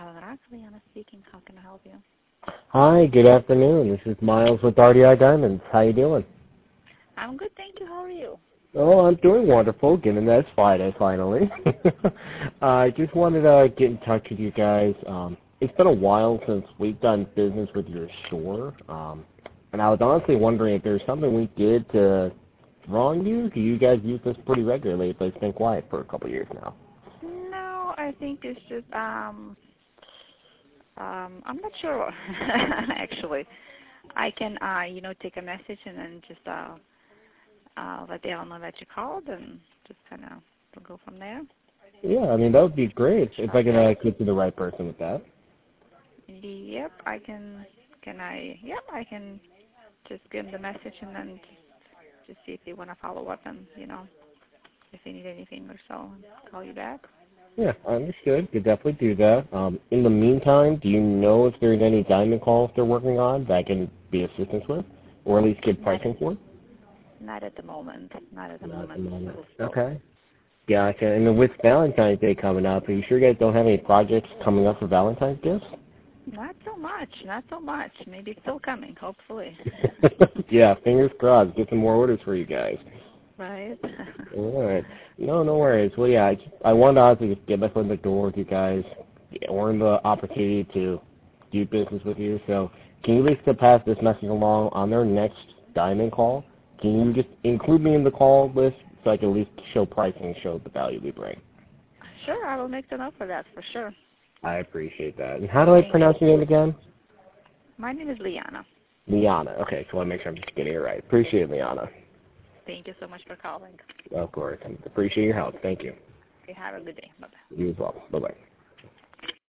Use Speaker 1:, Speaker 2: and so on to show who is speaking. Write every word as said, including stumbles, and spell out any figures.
Speaker 1: Diamond Liana speaking. How can I help you?
Speaker 2: Hi, good afternoon. This is Miles with R D I Diamonds. How you doing?
Speaker 1: I'm good, thank you. How are you?
Speaker 2: Oh, I'm doing wonderful, given that it's Friday finally. I just wanted to get in touch with you guys. Um, it's been a while since we've done business with your store, um, and I was honestly wondering if there's something we did to wrong you. Do you guys use this pretty regularly, but it's been quiet for a couple of years now?
Speaker 1: No, I think it's just um um I'm not sure actually. I can uh you know take a message and then just uh uh let them know that you called and just kind of go from there.
Speaker 2: Yeah, I mean that would be great if I can uh, get to the right person with that.
Speaker 1: Yep, I can. Can I? Yep, I can just give them the message and then just, just see if they want to follow up and you know if they need anything or so, call you back.
Speaker 2: Yeah, understood. Could definitely do that. Um, in the meantime, do you know if there's any diamond calls they're working on that I can be assistance with, or at least get pricing for?
Speaker 1: Not at the moment. Not at the
Speaker 2: Not at the
Speaker 1: moment.
Speaker 2: moment.
Speaker 1: So,
Speaker 2: Okay. Gotcha. And then with Valentine's Day coming up, are you sure you guys don't have any projects coming up for Valentine's gifts?
Speaker 1: not so much. Not so much. Maybe it's still coming. Hopefully.
Speaker 2: Yeah, fingers crossed. Get some more orders for you guys.
Speaker 1: Right.
Speaker 2: All right. No, no worries. Well, yeah, I, I wanted to honestly just get my foot in the door with you guys, earn the opportunity to do business with you. So can you at least pass this message along on their next diamond call? Can you just include me in the call list so I can at least show pricing and show the value we bring?
Speaker 1: Sure, I will make the note for that for sure.
Speaker 2: I appreciate that. And how do I
Speaker 1: Thank
Speaker 2: pronounce
Speaker 1: you.
Speaker 2: your name again?
Speaker 1: My name is Liana.
Speaker 2: Liana. Okay, so I want to make sure I'm just getting it right. Appreciate it, Liana.
Speaker 1: Thank you so much for calling.
Speaker 2: Of course. I appreciate your help. Thank you.
Speaker 1: Okay, have a good day. Bye-bye.
Speaker 2: You as well. Bye-bye.